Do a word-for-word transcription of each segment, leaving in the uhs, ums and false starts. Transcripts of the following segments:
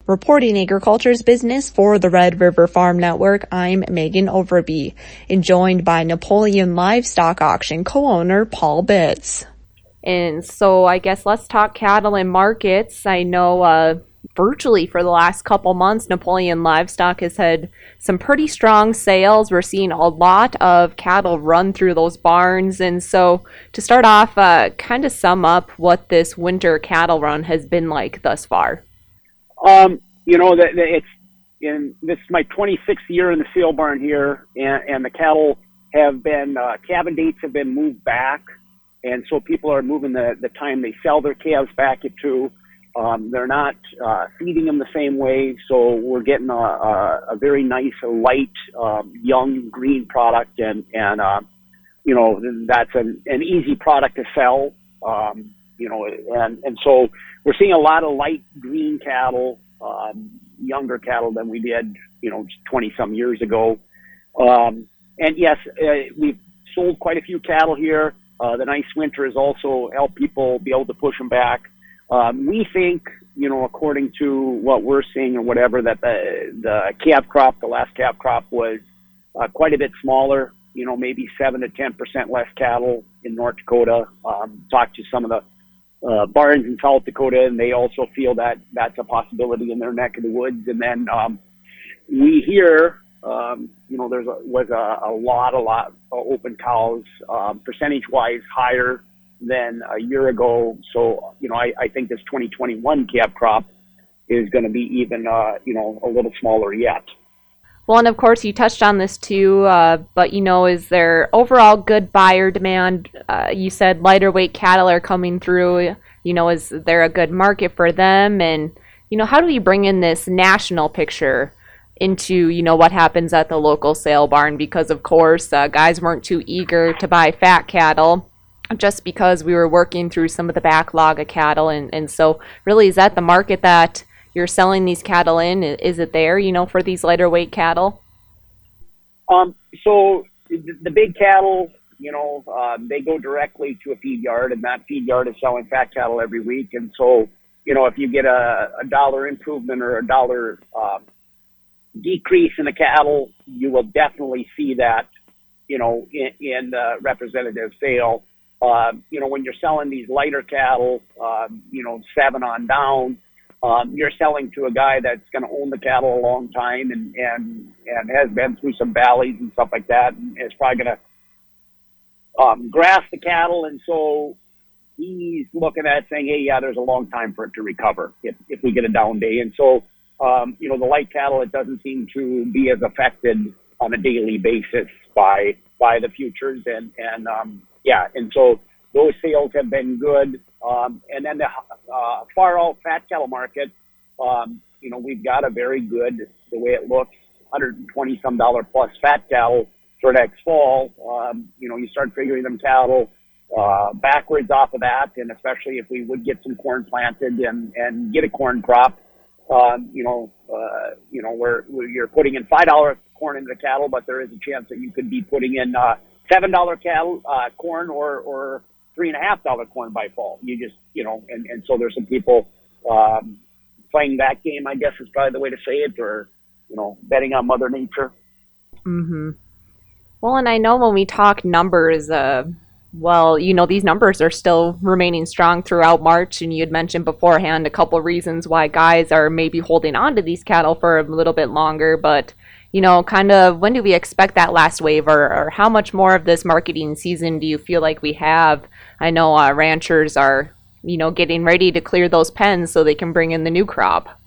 Reporting agriculture's business for the Red River Farm Network, I'm Megan Overby, and joined by Napoleon Livestock Auction co-owner Paul Bitts. And so I guess let's talk cattle and markets. I know uh, virtually for the last couple months, Napoleon Livestock has had some pretty strong sales. We're seeing a lot of cattle run through those barns. And so to start off, uh, kind of sum up what this winter cattle run has been like thus far. Um, you know, that it's in this is my twenty-sixth year in the sale barn here, and, and the cattle have been uh, calving dates have been moved back, and so people are moving the the time they sell their calves back at two. Um, they're not uh, feeding them the same way, so we're getting a, a, a very nice, light, um, young green product, and and uh, you know that's an, an easy product to sell. Um, you know, and and so. We're seeing a lot of light green cattle, um, younger cattle than we did, you know, twenty some years ago. Um, and yes, uh, we've sold quite a few cattle here. Uh, the nice winter has also helped people be able to push them back. Um, we think, you know, according to what we're seeing or whatever, that the, the calf crop, the last calf crop was uh, quite a bit smaller, you know, maybe seven to ten percent less cattle in North Dakota. Um, talked to some of the Uh, barns in South Dakota, and they also feel that that's a possibility in their neck of the woods. And then um, we hear, um, you know, there's a, was a, a lot, a lot of open cows, um, percentage-wise higher than a year ago. So, you know, I, I think this twenty twenty-one calf crop is going to be even, uh, you know, a little smaller yet. Well, and of course, you touched on this too, uh, but, you know, is there overall good buyer demand? Uh, you said lighter weight cattle are coming through. You know, is there a good market for them? And, you know, how do we bring in this national picture into, you know, what happens at the local sale barn? Because, of course, uh, guys weren't too eager to buy fat cattle just because we were working through some of the backlog of cattle. And, and so really, is that the market that you're selling these cattle in? Is it there, you know, for these lighter weight cattle? Um, so the big cattle, you know, uh, they go directly to a feed yard, and that feed yard is selling fat cattle every week. And so, you know, if you get a, a dollar improvement or a dollar uh, decrease in the cattle, you will definitely see that, you know, in, in the representative sale. Uh, you know, when you're selling these lighter cattle, uh, you know, seven on down, Um, you're selling to a guy that's going to own the cattle a long time and, and, and has been through some valleys and stuff like that, and is probably going to um, grass the cattle. And so he's looking at saying, hey, yeah, there's a long time for it to recover if, if we get a down day. And so, um, you know, the light cattle, it doesn't seem to be as affected on a daily basis by, by the futures. And, and um, yeah, and so those sales have been good. Um, and then the uh, far out fat cattle market, um, you know, we've got a very good, the way it looks, one hundred twenty some dollar plus fat cattle for next fall. Um, you know, you start figuring them cattle uh, backwards off of that, and especially if we would get some corn planted and, and get a corn crop, um, you know, uh, you know, where, where you're putting in five dollar corn into the cattle, but there is a chance that you could be putting in uh, seven dollar cattle uh, corn or or three and a half dollar corn by fall. You just, you know, and, and so there's some people um, playing that game, I guess is probably the way to say it, or, you know, betting on Mother Nature. Mm-hmm. Well, and I know when we talk numbers, uh, well, you know, these numbers are still remaining strong throughout March, and you had mentioned beforehand a couple reasons why guys are maybe holding on to these cattle for a little bit longer, but you know, kind of when do we expect that last wave, or, or how much more of this marketing season do you feel like we have? I know uh, ranchers are, you know, getting ready to clear those pens so they can bring in the new crop.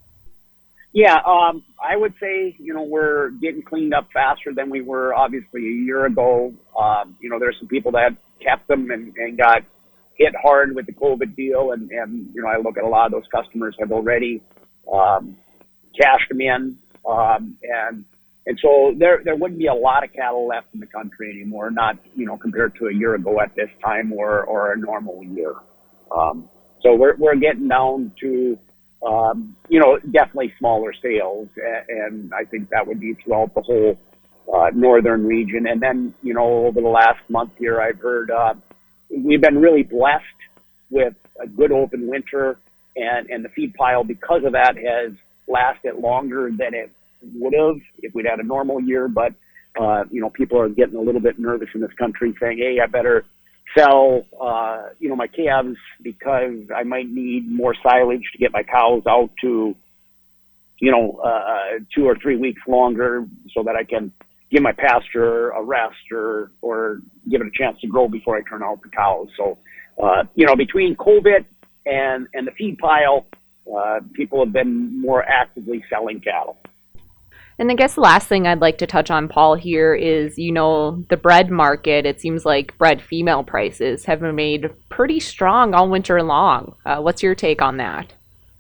Yeah, um, I would say, you know, we're getting cleaned up faster than we were obviously a year ago. Um, you know, there's some people that kept them and, and got hit hard with the COVID deal. And, and, you know, I look at a lot of those customers have already um, cashed them in. Um, and, and so there, there wouldn't be a lot of cattle left in the country anymore, not, you know, compared to a year ago at this time or, or a normal year. Um, so we're, we're getting down to, um, you know, definitely smaller sales. And I think that would be throughout the whole, uh, northern region. And then, you know, over the last month here, I've heard, uh, we've been really blessed with a good open winter, and, and the feed pile because of that has lasted longer than it would have if we'd had a normal year. But, uh, you know, people are getting a little bit nervous in this country saying, hey, I better sell, uh, you know, my calves because I might need more silage to get my cows out to, you know, uh, two or three weeks longer so that I can give my pasture a rest or, or give it a chance to grow before I turn out the cows. So, uh, you know, between COVID and, and the feed pile, uh, people have been more actively selling cattle. And I guess the last thing I'd like to touch on, Paul, here is, you know, the bred market. It seems like bred female prices have been made pretty strong all winter long. Uh, what's your take on that?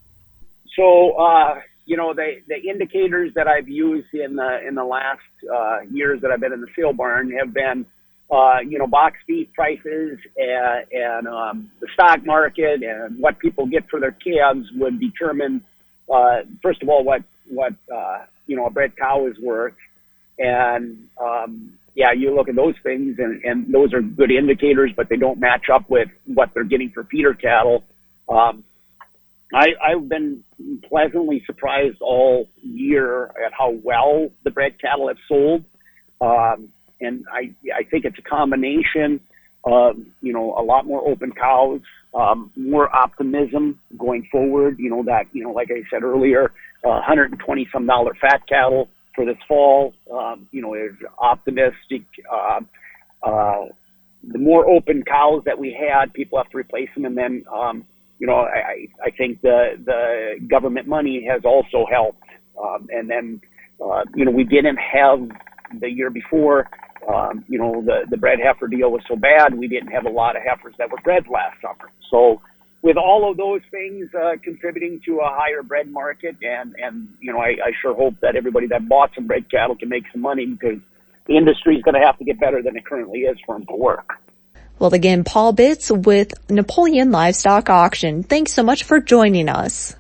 So, uh, you know, the, the indicators that I've used in the, in the last uh, years that I've been in the sale barn have been, uh, you know, box beef prices and, and um, the stock market and what people get for their calves would determine, uh, first of all, what, what, uh, you know, a bred cow is worth. And, um, yeah, you look at those things and, and those are good indicators, but they don't match up with what they're getting for feeder cattle. Um, I, I've been pleasantly surprised all year at how well the bred cattle have sold. Um, and I, I think it's a combination of, you know, a lot more open cows, um, more optimism going forward, you know, that, you know, like I said earlier, uh, one hundred twenty some dollar fat cattle for this fall, um, you know, is optimistic. Uh, uh, the more open cows that we had, people have to replace them. And then, um, you know, I, I think the, the government money has also helped. Um, and then, uh, you know, we didn't have the year before, um, you know, the, the bred heifer deal was so bad. We didn't have a lot of heifers that were bred last summer. So with all of those things uh, contributing to a higher bred market, and, and you know, I, I sure hope that everybody that bought some bred cattle can make some money, because the industry is going to have to get better than it currently is for them to work. Well, again, Paul Bitts with Napoleon Livestock Auction. Thanks so much for joining us.